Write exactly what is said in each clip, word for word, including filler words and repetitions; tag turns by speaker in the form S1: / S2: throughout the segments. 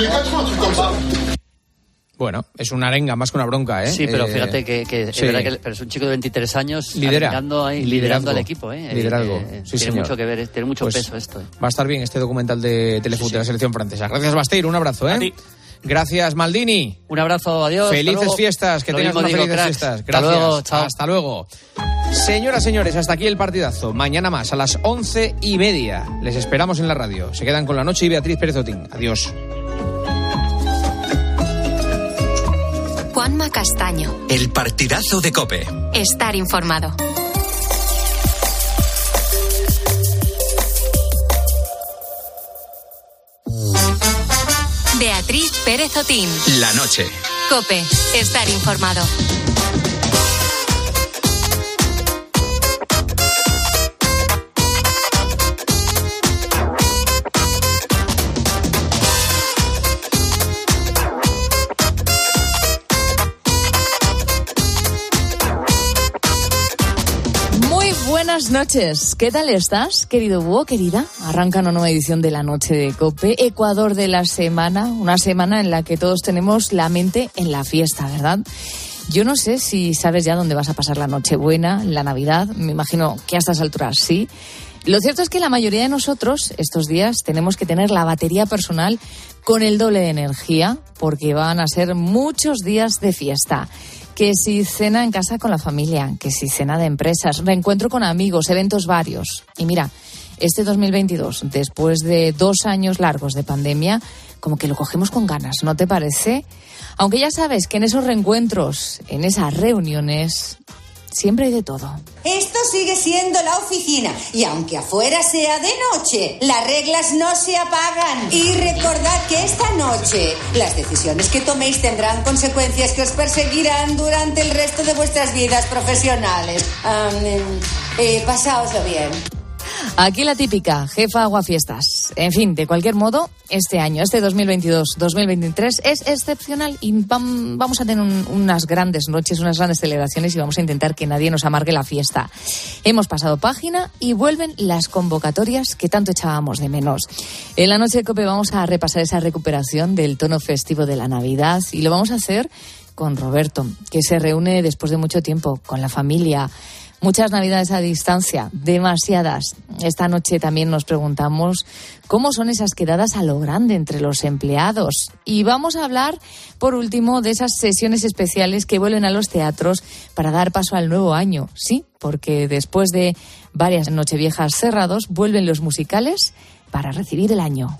S1: Bueno, es una arenga más que una bronca, ¿eh?
S2: Sí, pero
S1: eh,
S2: fíjate que, que,
S1: sí.
S2: es verdad que pero es un chico de veintitrés años
S1: Lidera.
S2: liderando, ahí, liderando al equipo, ¿eh?
S1: Liderazgo,
S2: eh,
S1: sí,
S2: tiene
S1: señor.
S2: mucho que ver, tiene mucho
S1: pues
S2: peso esto. ¿eh?
S1: Va a estar bien este documental de Telefut, sí, sí. de la selección francesa. Gracias, Basteir, un abrazo, ¿eh?
S2: A ti.
S1: Gracias, Maldini.
S2: Un abrazo, adiós.
S1: Felices fiestas, que
S2: Lo
S1: tengas
S2: mismo
S1: unas
S2: digo,
S1: felices
S2: cracks.
S1: fiestas. Gracias.
S2: Hasta luego, chao.
S1: Hasta luego. Señoras, señores, hasta aquí el partidazo. Mañana más, a las once y media. Les esperamos en la radio. Se quedan con La Noche y Beatriz Pérez Otín. Adiós.
S3: Juanma Castaño.
S4: El partidazo de COPE.
S3: Estar informado. Beatriz Pérez Otín.
S4: La noche.
S3: COPE. Estar informado.
S5: Buenas noches, ¿qué tal estás, querido búho, querida? Arranca una nueva edición de La Noche de COPE, Ecuador de la semana, una semana en la que todos tenemos la mente en la fiesta, ¿verdad? Yo no sé si sabes ya dónde vas a pasar la Nochebuena, la Navidad, me imagino que a estas alturas sí. Lo cierto es que la mayoría de nosotros estos días tenemos que tener la batería personal con el doble de energía, porque van a ser muchos días de fiesta. Que si cena en casa con la familia, que si cena de empresas, reencuentro con amigos, eventos varios. Y mira, este dos mil veintidós, después de dos años largos de pandemia, como que lo cogemos con ganas, ¿no te parece? Aunque ya sabes que en esos reencuentros, en esas reuniones, siempre hay de todo.
S6: Esto sigue siendo la oficina y aunque afuera sea de noche, las reglas no se apagan. Y recordad que esta noche las decisiones que toméis tendrán consecuencias que os perseguirán durante el resto de vuestras vidas profesionales. Um, eh, pasáoslo bien.
S5: Aquí la típica, jefa aguafiestas. En fin, de cualquier modo, este año, este dos mil veintidós dos mil veintitrés es excepcional y vam, vamos a tener un, unas grandes noches, unas grandes celebraciones y vamos a intentar que nadie nos amargue la fiesta. Hemos pasado página y vuelven las convocatorias que tanto echábamos de menos. En la noche de COPE vamos a repasar esa recuperación del tono festivo de la Navidad y lo vamos a hacer con Roberto, que se reúne después de mucho tiempo con la familia. Muchas Navidades a distancia, demasiadas. Esta noche también nos preguntamos cómo son esas quedadas a lo grande entre los empleados. Y vamos a hablar, por último, de esas sesiones especiales que vuelven a los teatros para dar paso al nuevo año. Sí, porque después de varias nocheviejas cerrados, vuelven los musicales para recibir el año.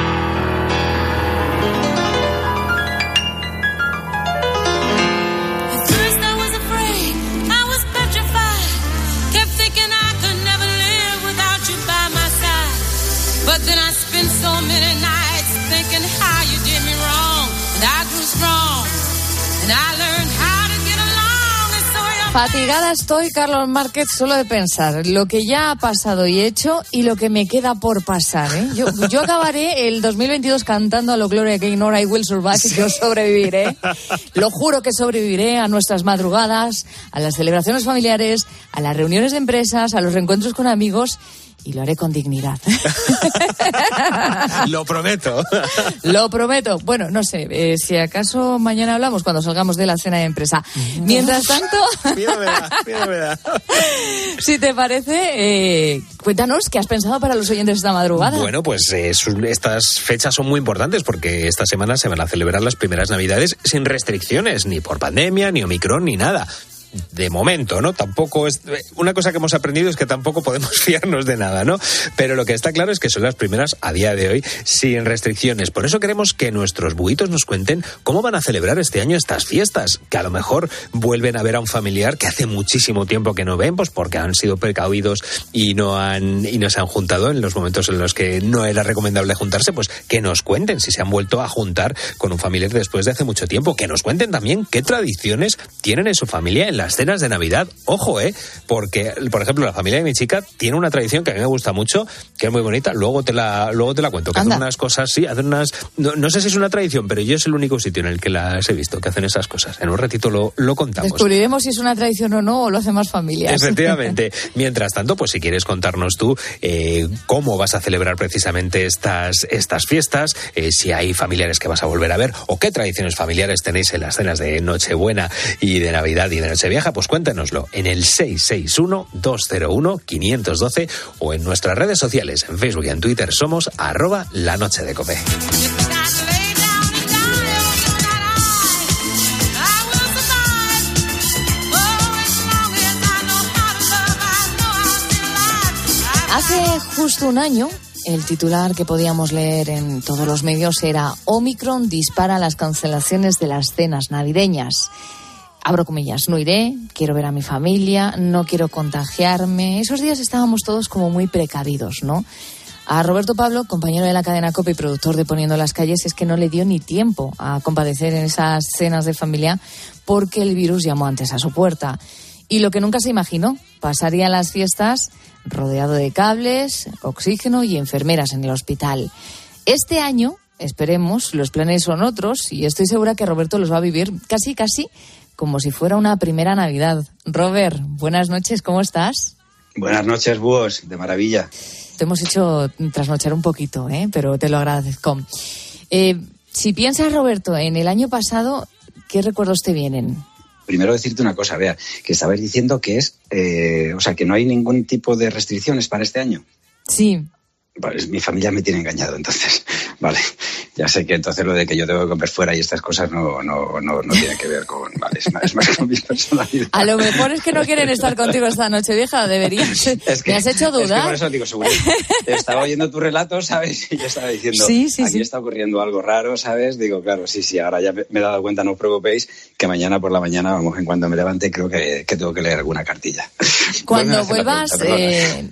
S7: But then I spent so many nights thinking how you did me wrong, and I grew strong, and I learned how to get along, and so you're...
S5: Fatigada estoy, Carlos Márquez, solo de pensar lo que ya ha pasado y hecho y lo que me queda por pasar, ¿eh? Yo, yo acabaré el dos mil veintidós cantando a lo Gloria Gaynor, I Will Survive, y yo sobreviviré. Lo juro que sobreviviré a nuestras madrugadas, a las celebraciones familiares, a las reuniones de empresas, a los reencuentros con amigos. Y lo haré con dignidad.
S1: Lo prometo.
S5: Lo prometo. Bueno, no sé, eh, si acaso mañana hablamos cuando salgamos de la cena de empresa. Mientras tanto...
S1: Mira, mira, mira, mira.
S5: Si te parece, eh, cuéntanos qué has pensado para los oyentes esta madrugada.
S8: Bueno, pues eh, estas fechas son muy importantes porque esta semana se van a celebrar las primeras Navidades sin restricciones, ni por pandemia, ni Omicron, ni nada. De momento, ¿no? Tampoco es... Una cosa que hemos aprendido es que tampoco podemos fiarnos de nada, ¿no? Pero lo que está claro es que son las primeras, a día de hoy, sin restricciones. Por eso queremos que nuestros buitos nos cuenten cómo van a celebrar este año estas fiestas. Que a lo mejor vuelven a ver a un familiar que hace muchísimo tiempo que no ven, pues porque han sido precavidos y no han y no se han juntado en los momentos en los que no era recomendable juntarse, pues que nos cuenten si se han vuelto a juntar con un familiar después de hace mucho tiempo. Que nos cuenten también qué tradiciones tienen en su familia en las cenas de Navidad. Ojo, ¿eh? Porque, por ejemplo, la familia de mi chica tiene una tradición que a mí me gusta mucho, que es muy bonita. Luego te la, luego te la cuento. Que
S5: Anda.
S8: hacen unas cosas, sí, hacen unas... No, no sé si es una tradición, pero yo es el único sitio en el que las he visto, que hacen esas cosas. En un ratito lo, lo contamos.
S5: Descubriremos si es una tradición o no, o lo hacen más familias.
S8: Efectivamente. Mientras tanto, pues si quieres contarnos tú eh, cómo vas a celebrar precisamente estas, estas fiestas, eh, si hay familiares que vas a volver a ver, o qué tradiciones familiares tenéis en las cenas de Nochebuena y de Navidad y de Nochevieja, pues cuéntanoslo en el seis seis uno, dos cero uno, cinco uno dos o en nuestras redes sociales, en Facebook y en Twitter somos arroba la noche de Cope.
S5: Hace justo un año, el titular que podíamos leer en todos los medios era Omicron dispara las cancelaciones de las cenas navideñas. Abro comillas, no iré, quiero ver a mi familia, no quiero contagiarme. Esos días estábamos todos como muy precavidos, ¿no? A Roberto Pablo, compañero de la cadena COPE y productor de Poniendo las Calles, es que no le dio ni tiempo a compadecer en esas cenas de familia porque el virus llamó antes a su puerta. Y lo que nunca se imaginó, pasaría las fiestas rodeado de cables, oxígeno y enfermeras en el hospital. Este año, esperemos, los planes son otros y estoy segura que Roberto los va a vivir casi, casi como si fuera una primera Navidad. Robert, buenas noches, ¿cómo estás?
S9: Buenas noches, búhos, de maravilla.
S5: Te hemos hecho trasnochar un poquito, ¿eh? Pero te lo agradezco. Eh, si piensas, Roberto, en el año pasado, ¿qué recuerdos te vienen?
S9: Primero decirte una cosa, Bea, que estabais diciendo que es, eh, o sea, que no hay ningún tipo de restricciones para este año.
S5: Sí.
S9: Vale, mi familia me tiene engañado, entonces, vale. Ya sé que entonces lo de que yo tengo que comer fuera y estas cosas no, no, no, no tiene que ver con, vale, es más, es más con mi personalidad.
S5: A lo mejor es que no quieren estar contigo esta noche, vieja, deberías.
S9: Es que,
S5: me has hecho dudar.
S9: Es que por eso digo, seguro. Estaba oyendo tu relato, ¿sabes? Y yo estaba diciendo,
S5: sí, sí,
S9: aquí
S5: sí.
S9: está ocurriendo algo raro, ¿sabes? Digo, claro, sí, sí, ahora ya me he dado cuenta, no os preocupéis, que mañana por la mañana, vamos, en cuanto me levante, creo que, que tengo que leer alguna cartilla.
S5: Cuando vuelvas, eh,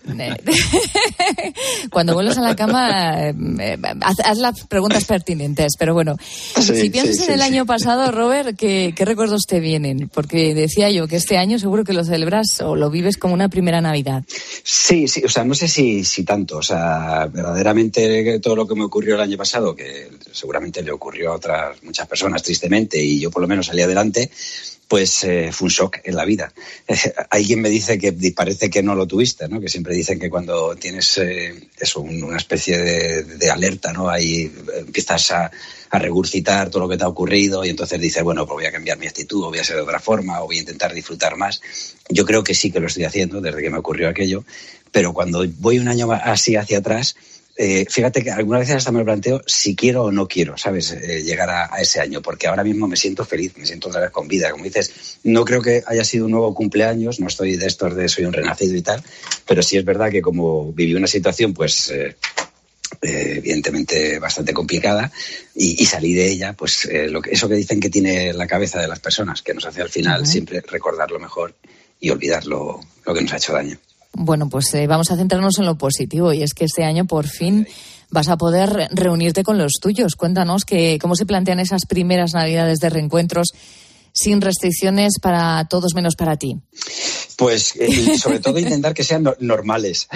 S5: cuando vuelvas a la cama, eh, haz, haz las preguntas pertinentes, pero bueno,
S9: sí,
S5: si piensas
S9: sí,
S5: en
S9: sí,
S5: el
S9: sí.
S5: año pasado, Robert, ¿qué, ¿qué recuerdos te vienen? Porque decía yo que este año seguro que lo celebras o lo vives como una primera Navidad.
S9: Sí, sí, o sea, no sé si, si tanto, o sea, verdaderamente todo lo que me ocurrió el año pasado, que seguramente le ocurrió a otras muchas personas tristemente y yo por lo menos salí adelante, pues eh, fue un shock en la vida. Eh, alguien me dice que parece que no lo tuviste, ¿no? Que siempre dicen que cuando tienes eh, eso, un, una especie de, de alerta, ¿no? Ahí empiezas a, a regurgitar todo lo que te ha ocurrido y entonces dices, bueno, pues voy a cambiar mi actitud, o voy a ser de otra forma, o voy a intentar disfrutar más. Yo creo que sí que lo estoy haciendo desde que me ocurrió aquello, pero cuando voy un año así hacia atrás, Eh, fíjate que algunas veces hasta me planteo si quiero o no quiero, ¿sabes? Eh, llegar a, a ese año, porque ahora mismo me siento feliz, me siento otra vez con vida. Como dices, no creo que haya sido un nuevo cumpleaños, no estoy de estos de soy un renacido y tal, pero sí es verdad que como viví una situación, pues eh, eh, evidentemente bastante complicada y, y salí de ella, pues eh, lo que, eso que dicen que tiene la cabeza de las personas, que nos hace al final uh-huh. siempre recordar lo mejor y olvidar lo, lo que nos ha hecho daño.
S5: Bueno, pues eh, vamos a centrarnos en lo positivo y es que este año por fin vas a poder reunirte con los tuyos. Cuéntanos que, cómo se plantean esas primeras Navidades de reencuentros sin restricciones para todos menos para ti.
S9: Pues eh, sobre todo intentar que sean no, normales.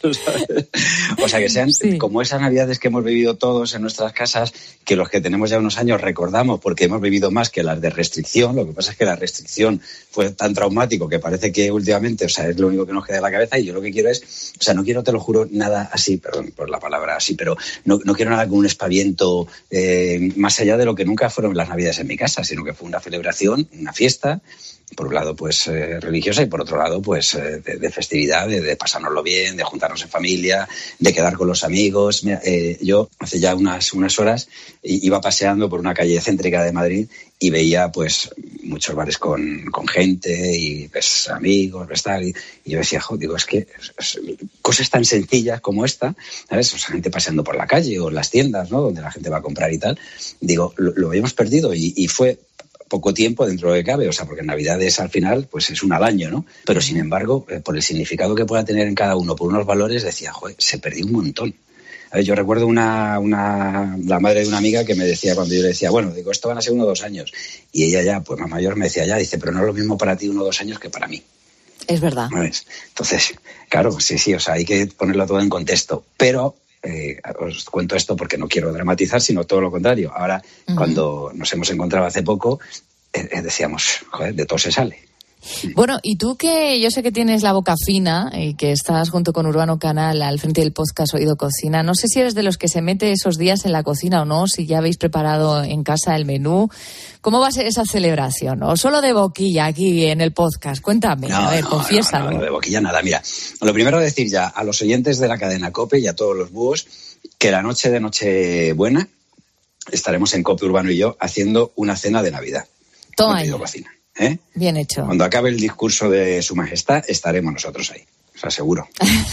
S9: O sea, que sean sí. como esas Navidades que hemos vivido todos en nuestras casas, que los que tenemos ya unos años recordamos porque hemos vivido más que las de restricción. Lo que pasa es que la restricción fue tan traumático que parece que últimamente, o sea, es lo único que nos queda en la cabeza y yo lo que quiero es, o sea, no quiero, te lo juro, nada así, perdón por la palabra así, pero no, no quiero nada con un espaviento eh, más allá de lo que nunca fueron las Navidades en mi casa, sino que fue una celebración, una fiesta, por un lado pues eh, religiosa y por otro lado pues eh, de, de festividad, de, de pasárnoslo bien, de juntarnos en familia, de quedar con los amigos. Mira, eh, yo hace ya unas, unas horas iba paseando por una calle céntrica de Madrid y veía pues muchos bares con, con gente y pues amigos, pues, tal, y, y yo decía, jo, digo, es que es, cosas tan sencillas como esta, ¿sabes? O sea, gente paseando por la calle o en las tiendas, ¿no? Donde la gente va a comprar y tal, digo, lo, lo habíamos perdido y, y fue poco tiempo dentro de lo que cabe, o sea, porque Navidades al final pues es una al año, ¿no? Pero sin embargo, eh, por el significado que pueda tener en cada uno, por unos valores, decía, joder, se perdió un montón. A ver, yo recuerdo una, una, la madre de una amiga que me decía cuando yo le decía, bueno, digo, esto van a ser uno o dos años. Y ella ya, pues más mayor, me decía ya, dice, pero no es lo mismo para ti uno o dos años que para mí.
S5: Es verdad.
S9: ¿No ves? Entonces, claro, sí, sí, o sea, hay que ponerlo todo en contexto. Pero eh, os cuento esto porque no quiero dramatizar, sino todo lo contrario. Ahora, uh-huh. cuando nos hemos encontrado hace poco, eh, decíamos, joder, de todo se sale.
S5: Bueno, y tú que yo sé que tienes la boca fina y que estás junto con Urbano Canal al frente del podcast Oído Cocina, no sé si eres de los que se mete esos días en la cocina o no, si ya habéis preparado en casa el menú. ¿Cómo va a ser esa celebración? ¿O solo de boquilla aquí en el podcast? Cuéntame,
S9: no,
S5: a ver,
S9: no,
S5: confiésalo.
S9: No, no, de boquilla nada. Mira, lo primero decir ya a los oyentes de la cadena COPE y a todos los búhos que la noche de Nochebuena estaremos en COPE Urbano y yo haciendo una cena de Navidad.
S5: Toma ahí.
S9: Cocina. ¿Eh?
S5: Bien hecho.
S9: Cuando acabe el discurso de Su Majestad, estaremos nosotros ahí. O sea, seguro.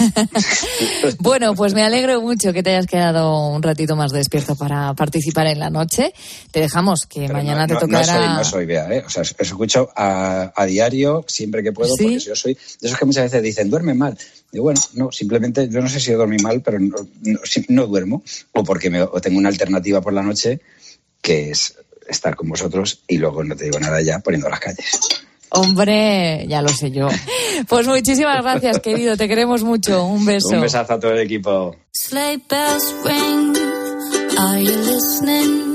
S5: Bueno, pues me alegro mucho que te hayas quedado un ratito más despierto para participar en la noche. Te dejamos que Pero mañana no, te
S9: no,
S5: tocará...
S9: No soy, no soy, Bea, ¿eh? O sea, os escucho a, a diario, siempre que puedo, ¿sí? Porque yo soy de esos que muchas veces dicen, duerme mal. Y bueno, no, simplemente, yo no sé si yo dormí mal, pero no, no, no duermo. O porque me, o tengo una alternativa por la noche, que es estar con vosotros y luego no te digo nada ya poniendo las calles.
S5: Hombre, ya lo sé yo. Pues muchísimas gracias, querido. Te queremos mucho. Un beso.
S9: Un besazo a todo el equipo.
S7: Sleigh bells ring. Are you listening?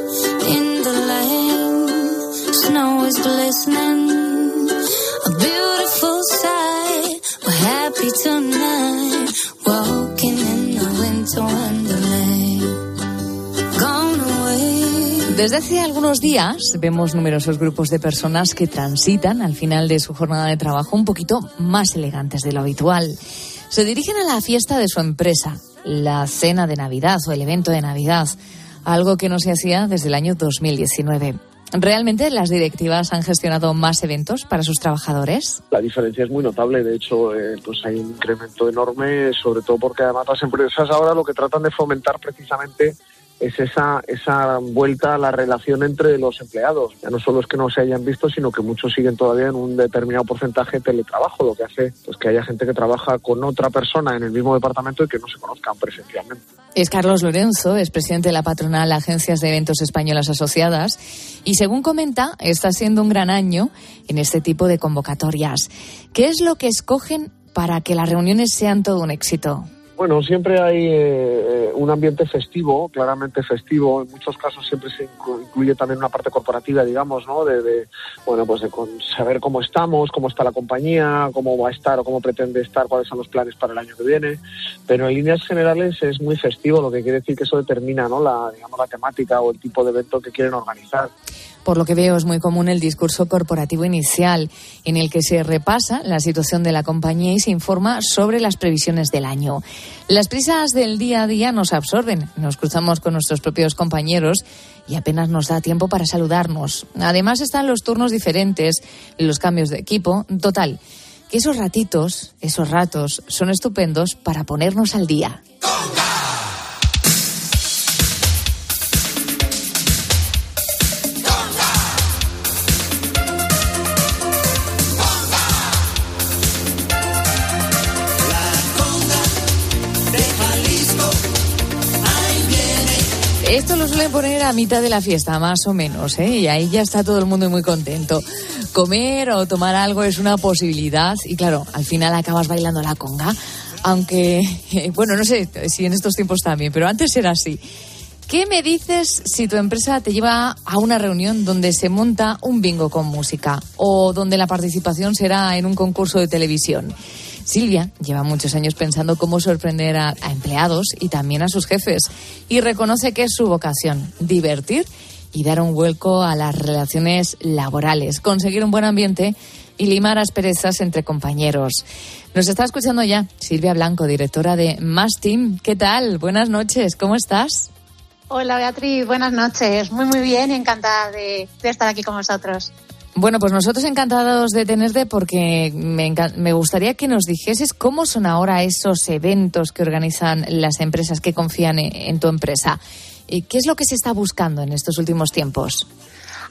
S7: In the lane, snow is glistening. A beautiful sight. We're happy tonight. Walking in the winter wonderland. Gone away.
S5: Desde hace algunos días vemos numerosos grupos de personas que transitan al final de su jornada de trabajo un poquito más elegantes de lo habitual. Se dirigen a la fiesta de su empresa, la cena de Navidad o el evento de Navidad, algo que no se hacía desde el año dos mil diecinueve. ¿Realmente las directivas han gestionado más eventos para sus trabajadores?
S10: La diferencia es muy notable. De hecho, eh, pues hay un incremento enorme, sobre todo porque además las empresas ahora lo que tratan de fomentar precisamente es esa esa vuelta a la relación entre los empleados. Ya no solo es que no se hayan visto, sino que muchos siguen todavía en un determinado porcentaje de teletrabajo, lo que hace pues que haya gente que trabaja con otra persona en el mismo departamento y que no se conozcan presencialmente.
S5: Es Carlos Lorenzo, es presidente de la patronal Agencias de Eventos Españolas Asociadas y según comenta, está siendo un gran año en este tipo de convocatorias. ¿Qué es lo que escogen para que las reuniones sean todo un éxito?
S10: Bueno, siempre hay eh, un ambiente festivo, claramente festivo. En muchos casos siempre se incluye también una parte corporativa, digamos, ¿no? De, de bueno, pues de con saber cómo estamos, cómo está la compañía, cómo va a estar o cómo pretende estar, cuáles son los planes para el año que viene. Pero en líneas generales es muy festivo, lo que quiere decir que eso determina, ¿no? La, digamos, la temática o el tipo de evento que quieren organizar.
S5: Por lo que veo, es muy común el discurso corporativo inicial, en el que se repasa la situación de la compañía y se informa sobre las previsiones del año. Las prisas del día a día nos absorben, nos cruzamos con nuestros propios compañeros y apenas nos da tiempo para saludarnos. Además están los turnos diferentes, los cambios de equipo. Total, que esos ratitos, esos ratos, son estupendos para ponernos al día. Esto lo suelen poner a mitad de la fiesta, más o menos, ¿eh? Y ahí ya está todo el mundo muy contento. Comer o tomar algo es una posibilidad y, claro, al final acabas bailando la conga. Aunque, bueno, no sé si en estos tiempos también, pero antes era así. ¿Qué me dices si tu empresa te lleva a una reunión donde se monta un bingo con música o donde la participación será en un concurso de televisión? Silvia lleva muchos años pensando cómo sorprender a, a empleados y también a sus jefes y reconoce que es su vocación, divertir y dar un vuelco a las relaciones laborales, conseguir un buen ambiente y limar asperezas entre compañeros. Nos está escuchando ya Silvia Blanco, directora de Más Team. ¿Qué tal? Buenas noches, ¿cómo estás?
S11: Hola Beatriz, buenas noches. Muy muy bien y encantada de, de estar aquí con vosotros.
S5: Bueno, pues nosotros encantados de tenerte porque me, enc- me gustaría que nos dijeses cómo son ahora esos eventos que organizan las empresas que confían en tu empresa. ¿Qué es lo que se está buscando en estos últimos tiempos?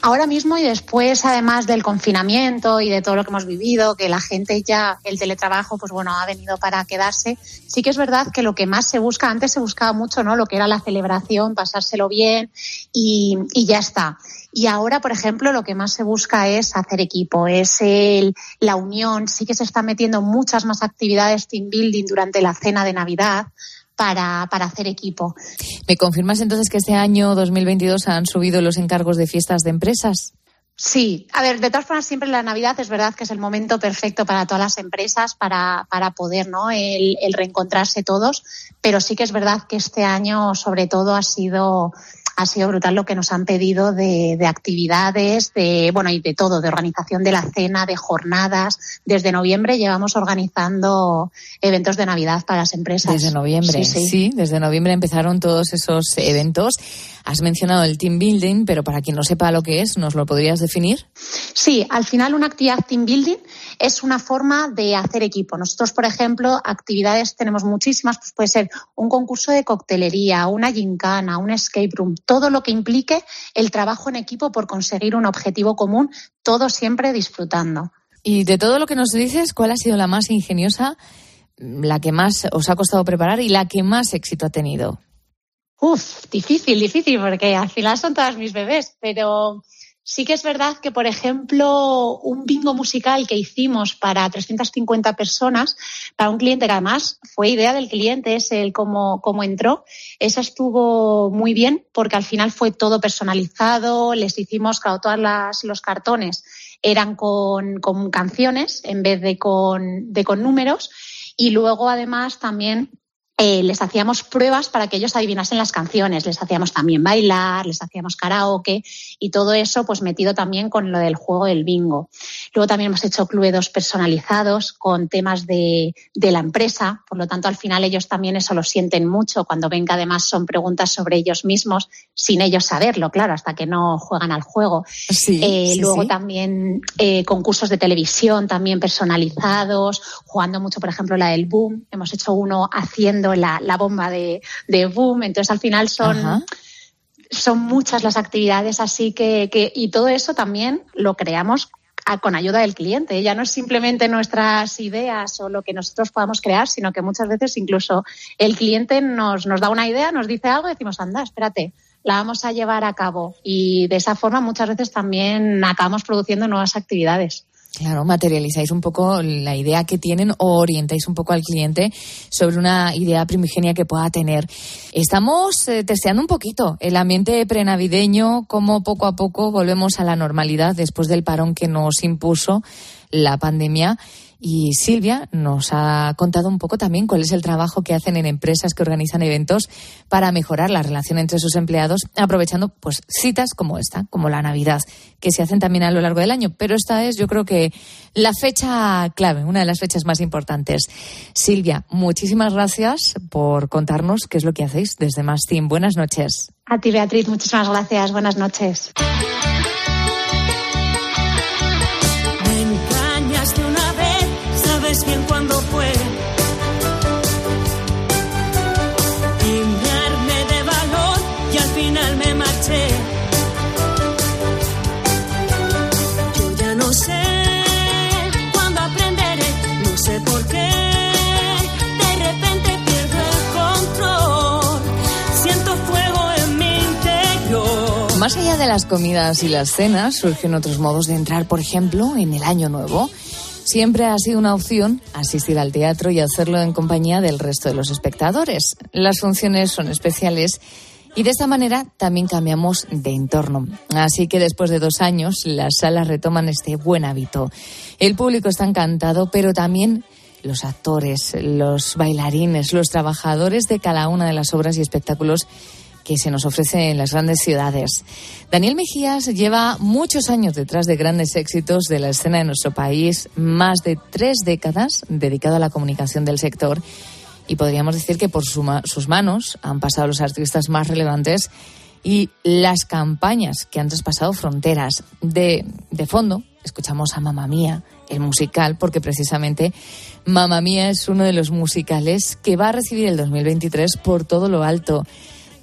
S11: Ahora mismo y después, además del confinamiento y de todo lo que hemos vivido, que la gente ya, el teletrabajo, pues bueno, ha venido para quedarse, sí que es verdad que lo que más se busca, antes se buscaba mucho, ¿no? Lo que era la celebración, pasárselo bien y, y ya está. Y ahora, por ejemplo, lo que más se busca es hacer equipo, es el, la unión. Sí que se están metiendo muchas más actividades team building durante la cena de Navidad, Para, para hacer equipo.
S5: ¿Me confirmas entonces que este año dos mil veintidós han subido los encargos de fiestas de empresas?
S11: Sí, a ver, de todas formas siempre la Navidad es verdad que es el momento perfecto para todas las empresas para, para poder, ¿no? El, el reencontrarse todos, pero sí que es verdad que este año sobre todo ha sido ha sido brutal lo que nos han pedido de, de actividades, de bueno y de todo, de organización de la cena, de jornadas. Desde noviembre llevamos organizando eventos de Navidad para las empresas.
S5: Desde noviembre, sí, sí. sí desde noviembre empezaron todos esos eventos. Has mencionado el team building, pero para quien no sepa lo que es, ¿nos lo podrías definir?
S11: Sí, al final una actividad team building es una forma de hacer equipo. Nosotros, por ejemplo, actividades tenemos muchísimas, pues puede ser un concurso de coctelería, una gincana, un escape room, todo lo que implique el trabajo en equipo por conseguir un objetivo común, todo siempre disfrutando.
S5: Y de todo lo que nos dices, ¿cuál ha sido la más ingeniosa, la que más os ha costado preparar y la que más éxito ha tenido?
S11: Uf, difícil, difícil, porque al final son todas mis bebés, pero sí que es verdad que, por ejemplo, un bingo musical que hicimos para trescientas cincuenta personas, para un cliente que además fue idea del cliente, es el cómo, cómo entró, esa estuvo muy bien porque al final fue todo personalizado, les hicimos, claro, todas las, los cartones eran con, con canciones en vez de con, de con números y luego además también Eh, les hacíamos pruebas para que ellos adivinasen las canciones, les hacíamos también bailar, les hacíamos karaoke y todo eso pues metido también con lo del juego del bingo. Luego también hemos hecho cluedos personalizados con temas de, de la empresa, por lo tanto al final ellos también eso lo sienten mucho cuando ven que además son preguntas sobre ellos mismos sin ellos saberlo, claro, hasta que no juegan al juego.
S5: Sí,
S11: eh,
S5: sí,
S11: luego
S5: sí.
S11: también eh, concursos de televisión también personalizados, jugando mucho por ejemplo la del boom, hemos hecho uno haciendo La, la bomba de, de boom, entonces al final son, son muchas las actividades así que, que y todo eso también lo creamos a, con ayuda del cliente, ya no es simplemente nuestras ideas o lo que nosotros podamos crear, sino que muchas veces incluso el cliente nos, nos da una idea, nos dice algo y decimos, anda, espérate, la vamos a llevar a cabo y de esa forma muchas veces también acabamos produciendo nuevas actividades.
S5: Claro, materializáis un poco la idea que tienen o orientáis un poco al cliente sobre una idea primigenia que pueda tener. Estamos eh, testeando un poquito el ambiente prenavideño, cómo poco a poco volvemos a la normalidad después del parón que nos impuso la pandemia. Y Silvia nos ha contado un poco también cuál es el trabajo que hacen en empresas que organizan eventos para mejorar la relación entre sus empleados, aprovechando pues citas como esta, como la Navidad, que se hacen también a lo largo del año. Pero esta es, yo creo que la fecha clave, una de las fechas más importantes. Silvia, muchísimas gracias por contarnos qué es lo que hacéis desde Mastin. Buenas noches.
S11: A ti, Beatriz, muchísimas gracias. Buenas noches.
S12: Bien cuando fue y me armé de valor y al final me marché. Yo ya no sé cuándo aprenderé, no sé por qué de repente pierdo el control, siento fuego en mi interior.
S5: Más allá de las comidas y las cenas, surgen otros modos de entrar, por ejemplo, en el Año Nuevo. Siempre ha sido una opción asistir al teatro y hacerlo en compañía del resto de los espectadores. Las funciones son especiales y de esta manera también cambiamos de entorno. Así que después de dos años, las salas retoman este buen hábito. El público está encantado, pero también los actores, los bailarines, los trabajadores de cada una de las obras y espectáculos que se nos ofrece en las grandes ciudades. Daniel Mejías lleva muchos años detrás de grandes éxitos de la escena de nuestro país, más de tres décadas dedicado a la comunicación del sector, y podríamos decir que por su ma- sus manos han pasado los artistas más relevantes y las campañas que han traspasado fronteras. De, de fondo escuchamos a Mamma Mía, el musical, porque precisamente Mamma Mía es uno de los musicales que va a recibir el dos mil veintitrés por todo lo alto.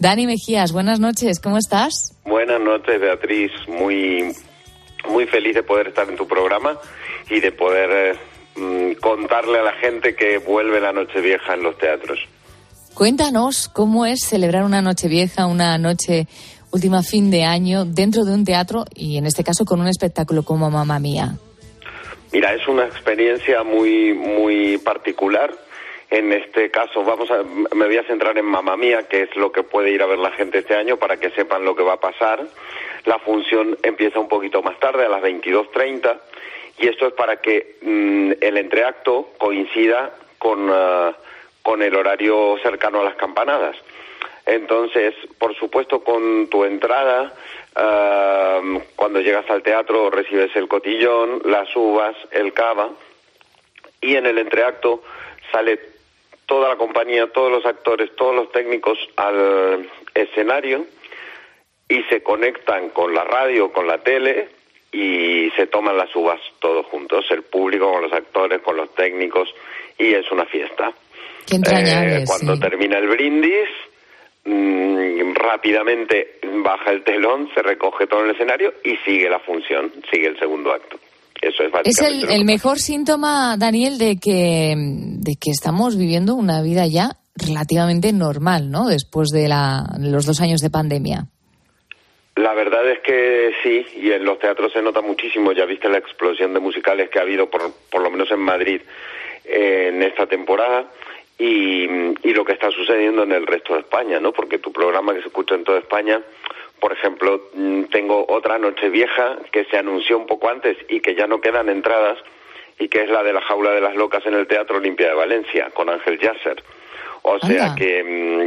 S5: Dani Mejías, buenas noches, ¿cómo estás?
S13: Buenas noches, Beatriz. Muy, muy feliz de poder estar en tu programa y de poder eh, contarle a la gente que vuelve la Nochevieja en los teatros.
S5: Cuéntanos cómo es celebrar una Nochevieja, una noche última fin de año dentro de un teatro y en este caso con un espectáculo como Mamma Mía.
S13: Mira, es una experiencia muy, muy particular. En este caso, vamos a, me voy a centrar en Mamma Mía, que es lo que puede ir a ver la gente este año para que sepan lo que va a pasar. La función empieza un poquito más tarde, a las veintidós treinta, y esto es para que mmm, el entreacto coincida con, uh, con el horario cercano a las campanadas. Entonces, por supuesto, con tu entrada, uh, cuando llegas al teatro recibes el cotillón, las uvas, el cava, y en el entreacto sale toda la compañía, todos los actores, todos los técnicos al escenario y se conectan con la radio, con la tele y se toman las uvas todos juntos, el público con los actores, con los técnicos, y es una fiesta.
S5: Qué entrañable,
S13: eh, Cuando
S5: sí.
S13: termina el brindis, mmm, rápidamente baja el telón, se recoge todo en el escenario y sigue la función, sigue el segundo acto. Eso es
S5: Es el, el mejor síntoma, Daniel, de que, de que estamos viviendo una vida ya relativamente normal, ¿no? Después de la, los dos años de pandemia.
S13: La verdad es que sí, y en los teatros se nota muchísimo. Ya viste la explosión de musicales que ha habido, por, por lo menos en Madrid, eh, en esta temporada, y, y lo que está sucediendo en el resto de España, ¿no? Porque tu programa que se escucha en toda España... Por ejemplo, tengo otra Nochevieja que se anunció un poco antes y que ya no quedan entradas, y que es la de la Jaula de las Locas en el Teatro Olimpia de Valencia, con Ángel Yasser. O sea Anda. que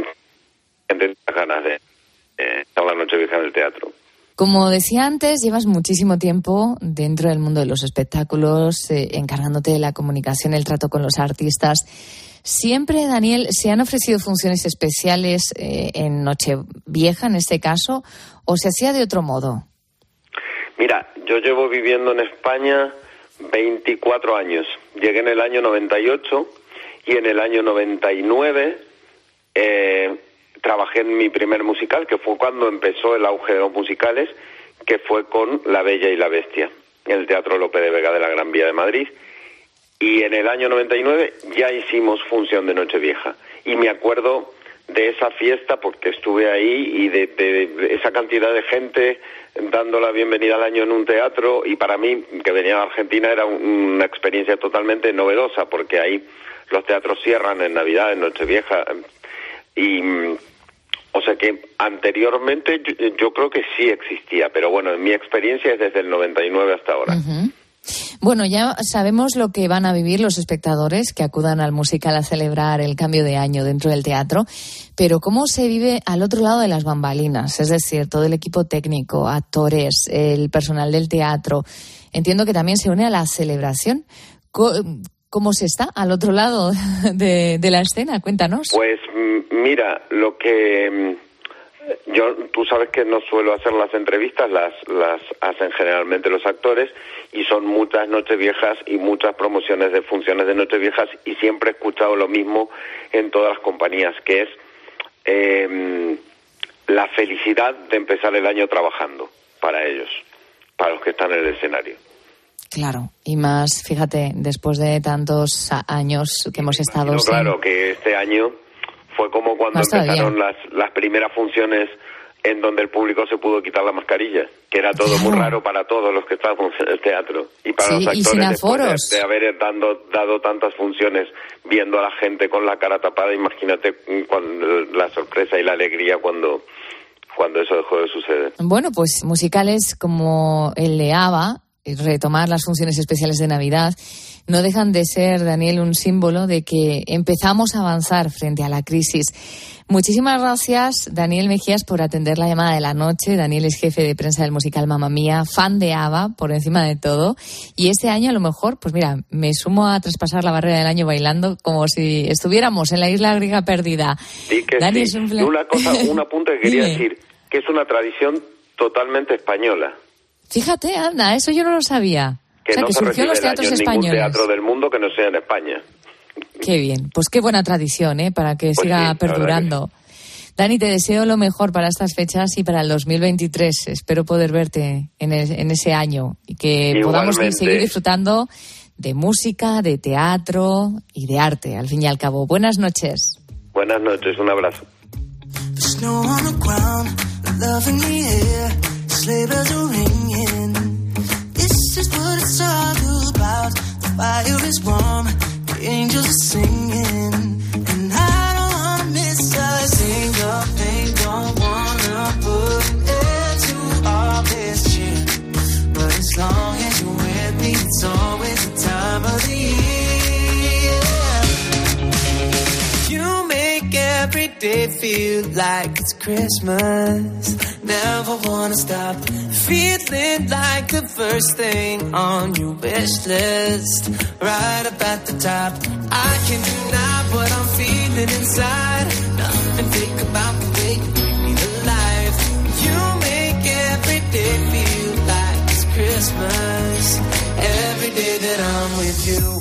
S13: mmm, tengo ganas de eh, estar la Nochevieja en el teatro.
S5: Como decía antes, llevas muchísimo tiempo dentro del mundo de los espectáculos, eh, encargándote de la comunicación, el trato con los artistas. Siempre, Daniel, ¿se han ofrecido funciones especiales eh, en Nochevieja, en este caso, o se hacía de otro modo?
S13: Mira, yo llevo viviendo en España veinticuatro años. Llegué en el año noventa y ocho y en el año noventa y nueve eh, trabajé en mi primer musical, que fue cuando empezó el auge de los musicales, que fue con La Bella y la Bestia, en el Teatro Lope de Vega de la Gran Vía de Madrid. Y en el año noventa y nueve ya hicimos función de Nochevieja. Y me acuerdo de esa fiesta porque estuve ahí y de, de, de esa cantidad de gente dando la bienvenida al año en un teatro. Y para mí, que venía de Argentina, era una experiencia totalmente novedosa porque ahí los teatros cierran en Navidad, en Nochevieja. Y, o sea que anteriormente yo, yo creo que sí existía. Pero bueno, en mi experiencia es desde el noventa y nueve hasta ahora.
S5: Uh-huh. Bueno, ya sabemos lo que van a vivir los espectadores que acudan al musical a celebrar el cambio de año dentro del teatro, pero ¿cómo se vive al otro lado de las bambalinas? Es decir, todo el equipo técnico, actores, el personal del teatro. Entiendo que también se une a la celebración. ¿Cómo se está al otro lado de, de la escena? Cuéntanos.
S13: Pues mira, lo que... Yo, tú sabes que no suelo hacer las entrevistas, las las hacen generalmente los actores, y son muchas Nocheviejas y muchas promociones de funciones de Nocheviejas, y siempre he escuchado lo mismo en todas las compañías, que es eh, la felicidad de empezar el año trabajando para ellos, para los que están en el escenario.
S5: Claro, y más, fíjate, después de tantos años que hemos estado...
S13: No,
S5: sin...
S13: Claro, que este año... Fue como cuando Más empezaron las, las primeras funciones en donde el público se pudo quitar la mascarilla, que era todo claro. muy raro para todos los que estábamos en el teatro. Y para
S5: sí,
S13: los actores, después
S5: de,
S13: de, de haber dando, dado tantas funciones, viendo a la gente con la cara tapada, imagínate cuando, la sorpresa y la alegría cuando, cuando eso dejó de suceder.
S5: Bueno, pues musicales como el de ABBA, retomar las funciones especiales de Navidad, no dejan de ser, Daniel, un símbolo de que empezamos a avanzar frente a la crisis. Muchísimas gracias, Daniel Mejías, por atender la llamada de la noche. Daniel es jefe de prensa del musical Mamma Mía, fan de ABBA, por encima de todo. Y este año, a lo mejor, pues mira, me sumo a traspasar la barrera del año bailando como si estuviéramos en la isla griega perdida.
S13: Sí, que
S5: Dani,
S13: sí.
S5: Es un...
S13: Y una cosa, un apunte que quería decir, que es una tradición totalmente española.
S5: Fíjate, anda, eso yo no lo sabía.
S13: Que
S5: o sea,
S13: no
S5: que
S13: se
S5: surgió en los teatros
S13: en
S5: españoles.
S13: Ningún teatro del mundo que no sea en España.
S5: Qué bien, pues qué buena tradición, ¿eh? Para que
S13: pues
S5: siga
S13: sí,
S5: perdurando. Dani, te deseo lo mejor para estas fechas y para el dos mil veintitrés. Espero poder verte en, el, en ese año y que
S13: Igualmente.
S5: podamos seguir disfrutando de música, de teatro y de arte, al fin y al cabo. Buenas noches.
S13: Buenas noches, un abrazo.
S12: Snow on the ground, love in the air, sleigh bells are ringing. This is what it's all about. The fire is warm, the angels are singing, and I don't wanna miss a single thing. Don't wanna put an end to all this cheer, but as long as you're with me, it's always the time of the year. You make every day feel like it's Christmas. Never wanna stop feeling like the first thing on your wish list. Right up at the top, I can't deny what I'm feeling inside. Nothing fake about the way you bring me to life. You make every day feel like it's Christmas. Every day that I'm with you.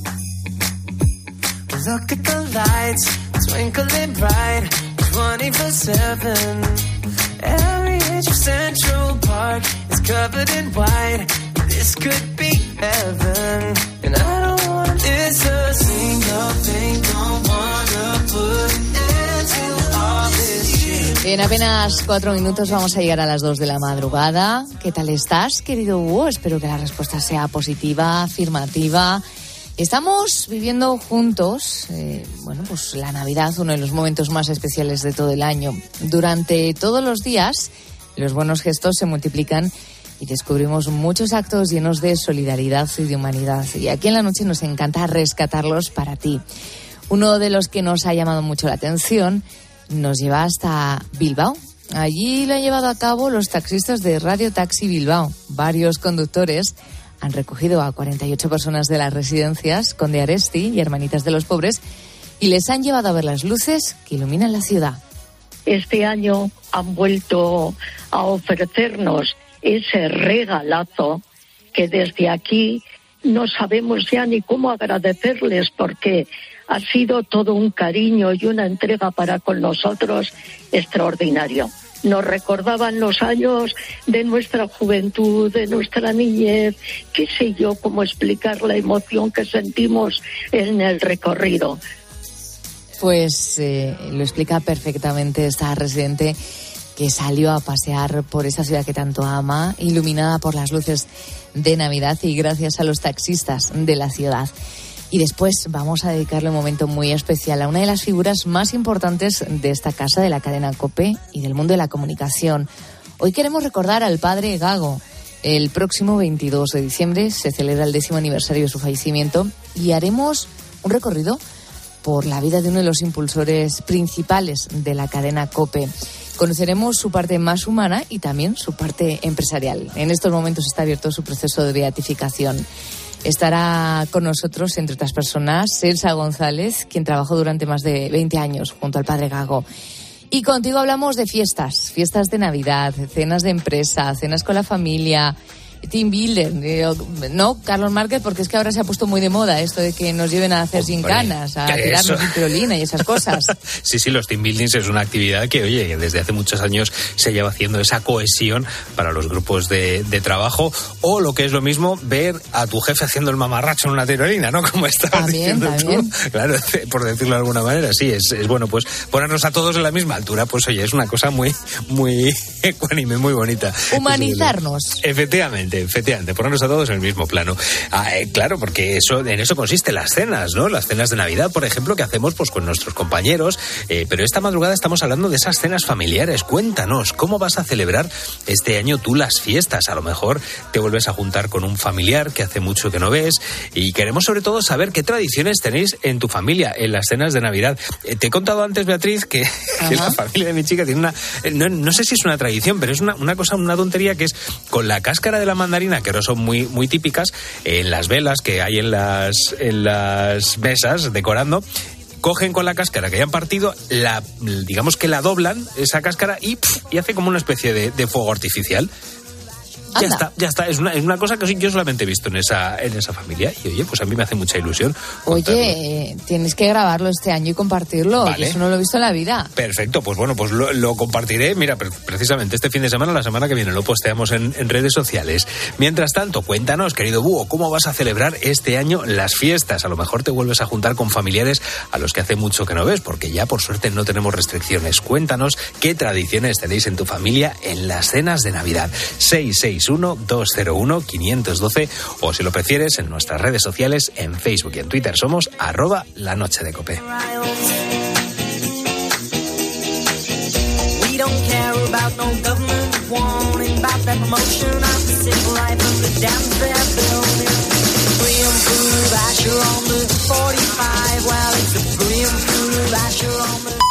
S12: Look at the lights, twinkling bright, twenty-four seven. Every inch of Central Park is covered in white. This could be heaven, and I don't wanna miss a single thing. Don't wanna put an end to all this shit.
S5: En apenas cuatro minutos vamos a llegar a las dos de la madrugada. ¿Qué tal estás, querido Hugo? Espero que la respuesta sea positiva, afirmativa. Estamos viviendo juntos, eh, bueno, pues la Navidad, uno de los momentos más especiales de todo el año. Durante todos los días, los buenos gestos se multiplican y descubrimos muchos actos llenos de solidaridad y de humanidad. Y aquí en la noche nos encanta rescatarlos para ti. Uno de los que nos ha llamado mucho la atención nos lleva hasta Bilbao. Allí lo han llevado a cabo los taxistas de Radio Taxi Bilbao. Varios conductores han recogido a cuarenta y ocho personas de las residencias Conde Aresti y Hermanitas de los Pobres y les han llevado a ver las luces que iluminan la ciudad.
S14: Este año han vuelto a ofrecernos ese regalazo que desde aquí no sabemos ya ni cómo agradecerles, porque ha sido todo un cariño y una entrega para con nosotros extraordinario. Nos recordaban los años de nuestra juventud, de nuestra niñez, qué sé yo, cómo explicar la emoción que sentimos en el recorrido.
S5: Pues eh, lo explica perfectamente esta residente que salió a pasear por esa ciudad que tanto ama, iluminada por las luces de Navidad y gracias a los taxistas de la ciudad. Y después vamos a dedicarle un momento muy especial a una de las figuras más importantes de esta casa, de la cadena COPE y del mundo de la comunicación. Hoy queremos recordar al padre Gago. El próximo veintidós de diciembre se celebra el décimo aniversario de su fallecimiento y haremos un recorrido por la vida de uno de los impulsores principales de la cadena COPE. Conoceremos su parte más humana y también su parte empresarial. En estos momentos está abierto su proceso de beatificación. Estará con nosotros, entre otras personas, Elsa González, quien trabajó durante más de veinte años junto al padre Gago. Y contigo hablamos de fiestas, fiestas de Navidad, cenas de empresa, cenas con la familia, team builder, ¿no, Carlos Márquez? Porque es que ahora se ha puesto muy de moda esto de que nos lleven a hacer gincanas, a tirarnos en tirolina y esas cosas.
S8: Sí, sí, los team buildings es una actividad que, oye, desde hace muchos años se lleva haciendo esa cohesión para los grupos de, de trabajo, o lo que es lo mismo, ver a tu jefe haciendo el mamarracho en una tirolina, ¿no? Como estabas
S5: también,
S8: diciendo
S5: también.
S8: tú. Claro, por decirlo de alguna manera, sí, es, es bueno, pues ponernos a todos en la misma altura, pues oye, es una cosa muy, muy ecuánime, muy bonita.
S5: Humanizarnos.
S8: Efectivamente. Efectivamente, ponernos a todos en el mismo plano. Ah, eh, claro, porque eso, en eso consiste las cenas, ¿no? Las cenas de Navidad, por ejemplo, que hacemos pues con nuestros compañeros. Eh, pero esta madrugada estamos hablando de esas cenas familiares. Cuéntanos, ¿cómo vas a celebrar este año tú las fiestas? A lo mejor te vuelves a juntar con un familiar que hace mucho que no ves, y queremos sobre todo saber qué tradiciones tenéis en tu familia en las cenas de Navidad. Eh, te he contado antes, Beatriz, que, que la familia de mi chica tiene una... No, no sé si es una tradición, pero es una, una cosa, una tontería, que es con la cáscara de la mandarina, que ahora son muy, muy típicas, en las velas que hay en las, en las mesas decorando, cogen con la cáscara que hayan partido, la, digamos que la doblan, esa cáscara, y, pff, y hace como una especie de, de fuego artificial. Ya Anda. está, ya está. Es una, es una cosa que yo solamente he visto en esa, en esa familia. Y oye, pues a mí me hace mucha ilusión. Contarlo.
S5: Oye, tienes que grabarlo este año y compartirlo. Vale. Eso no lo he visto en la vida.
S8: Perfecto, pues bueno, pues lo, lo compartiré. Mira, precisamente este fin de semana, la semana que viene, lo posteamos en, en redes sociales. Mientras tanto, cuéntanos, querido Búho, ¿cómo vas a celebrar este año las fiestas? A lo mejor te vuelves a juntar con familiares a los que hace mucho que no ves, porque ya por suerte no tenemos restricciones. Cuéntanos qué tradiciones tenéis en tu familia en las cenas de Navidad. seis seis uno, dos cero uno, cinco uno dos o si lo prefieres en nuestras redes sociales, en Facebook y en Twitter somos arroba la noche de Cope. We don't care about no government warning about that promotion of the civil life of the dams they're building. Brilliant food of Asher on the forty-five. Well, it's a brilliant food of Asher on the